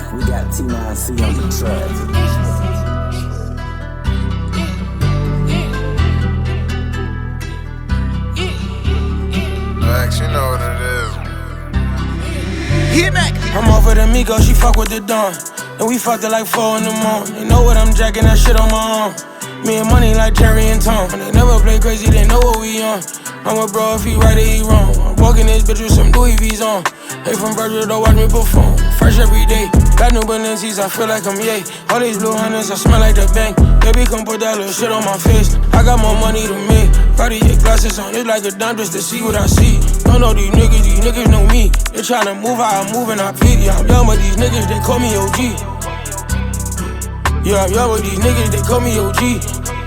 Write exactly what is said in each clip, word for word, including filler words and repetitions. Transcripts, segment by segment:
We got T nine C on the track. Max, you know what it is. Hit back. I'm off of the Migos, she fuck with the Dawn. And we fucked it like four in the morning. They know what I'm jacking, that shit on my arm. Me and money like Jerry and Tom. They never play crazy, they know what we on. I'm a bro if he right or he wrong. I'm walking this bitch with some Louis V's on. Hey from Virgil, don't watch me perform. Fresh every day, got new Balenci's, I feel like I'm yay. All these blue hunters, I smell like the bank. Baby, come put that little shit on my face. I got more money than me. Cartier glasses on, it's like a dime just to see what I see. Don't know these niggas, these niggas know me. They tryna move how I move and I peep. Yeah, I'm young with these niggas, they call me O G. Yeah, I'm young with these niggas, they call me O G.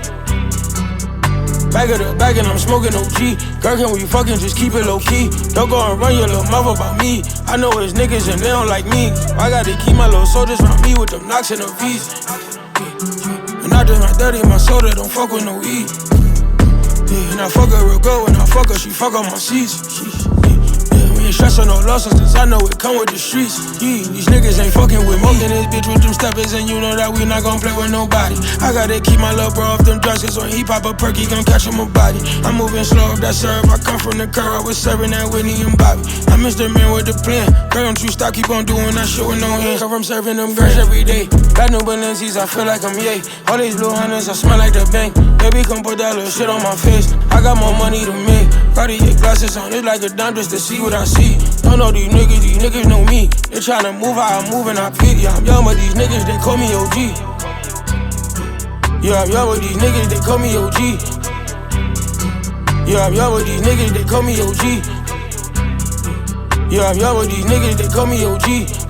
Bag of the bag and I'm smoking O G. Girl, can we fucking just keep it low key? Don't go and run your little mouth about me. I know it's niggas and they don't like me. I gotta keep my little soldiers around me with them knocks and the V's. And I drink my dirty, my soda, don't fuck with no E. Yeah, and I fuck her real good when I fuck her, she fuck on my seats. Yeah, stress on no losses, cause I know it come with the streets. Yeah, these niggas ain't fucking with me. Walking this bitch with them steppers, and you know that we not gon' play with nobody. I gotta keep my lil' bro off them drugs, cause when he pop a perk, he gon' catch him a body. I'm moving slow up that syrup, I come from the curb, I was serving that Whitney and Bobby. I miss the man with the plan. Girl, don't you stop, keep on doing that shit with no hands. Come from serving them girls every day. Got new Balenci's, I feel like I'm yay. All these blue hunters, I smell like the bank. Baby, come put that little shit on my face. I got more money than me. Cartier glasses on, it's like a dime just to see what I see. Don't know these niggas, these niggas know me. They tryna move how I move and I peep. Yeah, I'm young with these niggas, they call me O G. Yeah, I'm young with these niggas, they call me O G. Yeah, I'm young with these niggas, they call me O G. Yeah, I'm young with these niggas, they call me O G.